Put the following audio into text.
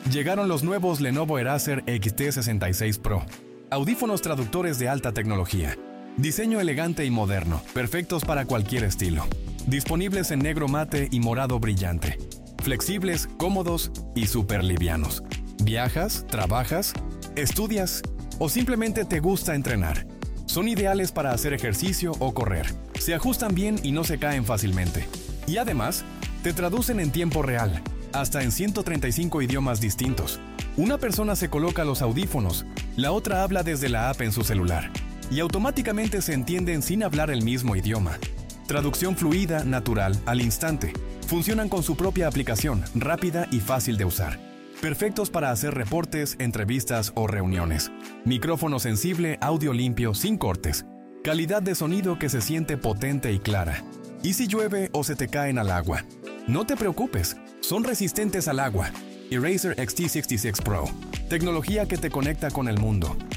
Llegaron los nuevos Lenovo Eraser XT66 Pro. Audífonos traductores de alta tecnología. Diseño elegante y moderno, perfectos para cualquier estilo. Disponibles en negro mate y morado brillante. Flexibles, cómodos y súper livianos. ¿Viajas, trabajas, estudias o simplemente te gusta entrenar? Son ideales para hacer ejercicio o correr. Se ajustan bien y no se caen fácilmente. Y además, te traducen en tiempo real, hasta en 135 idiomas distintos. Una persona se coloca los audífonos, la otra habla desde la app en su celular, y automáticamente se entienden sin hablar el mismo idioma. Traducción fluida, natural, al instante. Funcionan con su propia aplicación, rápida y fácil de usar. Perfectos para hacer reportes, entrevistas o reuniones. Micrófono sensible, audio limpio, sin cortes. Calidad de sonido que se siente potente y clara. ¿Y si llueve o se te caen al agua? No te preocupes, son resistentes al agua. Eraser XT66 Pro. Tecnología que te conecta con el mundo.